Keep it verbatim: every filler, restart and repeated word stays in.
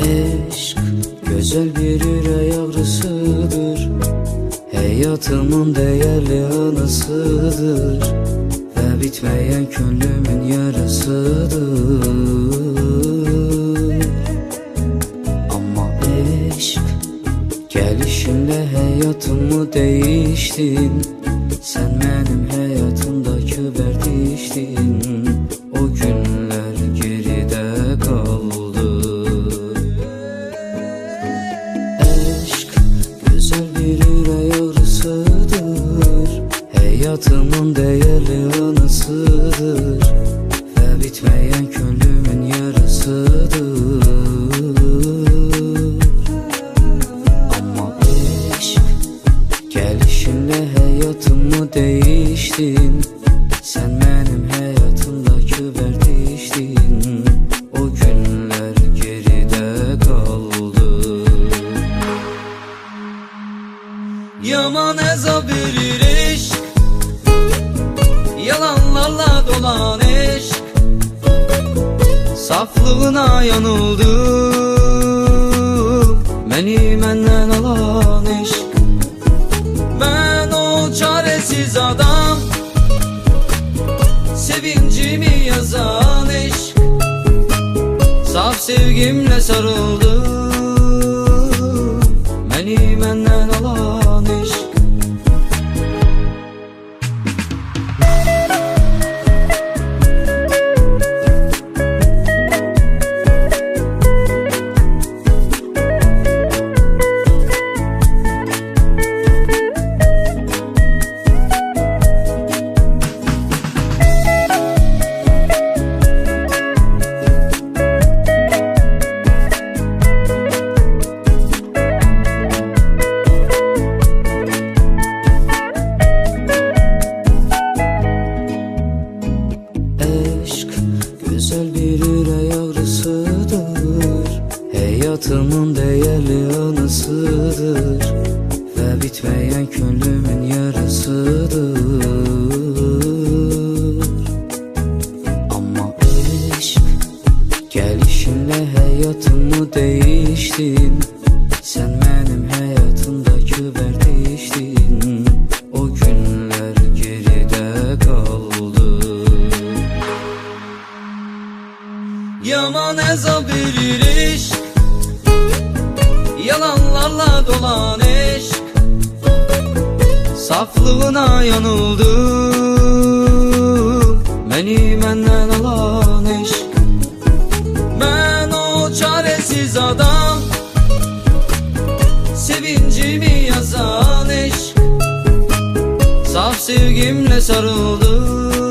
Eşk güzel bir yürek ağrısıdır, hayatımın değerli anısıdır ve bitmeyen gönlümün yarasıdır. Ama eşk gelişinle hayatımı değiştin, sen benim hayatımdaki verdiştin. O günler geride kaldı. Aşk güzel bir yürek ağrısıdır, hayatımın değerli anısıdır ve bitmeyen gönlümün yarasıdır. Ama aşk gelişinle hayatımı değiştin, sen benim hayatımdaki verdiştin. O günler geride kaldı. Yaman azap verir eşk, yalanlarla dolan eşk, saflığına yanıldım, beni menden alan eşk. Ben o çaresiz adam, sevincimi yazan eşk, saf sevgimle sarıldım, beni menden alan eşk. Güzel bir yürek ağrısıdır, hayatımın değerli anısıdır ve bitmeyen gönlümün yarasıdır. Ama aşk gelişinle hayatımı değiştin, sen benim hayatımdaki verdiştin. O günler geride kaldı. Yaman azap verir eşk, yalanlarla dolan eşk, saflığına yanıldım, beni menden alan eşk. Ben o çaresiz adam, sevincimi yazan eşk, saf sevgimle sarıldım,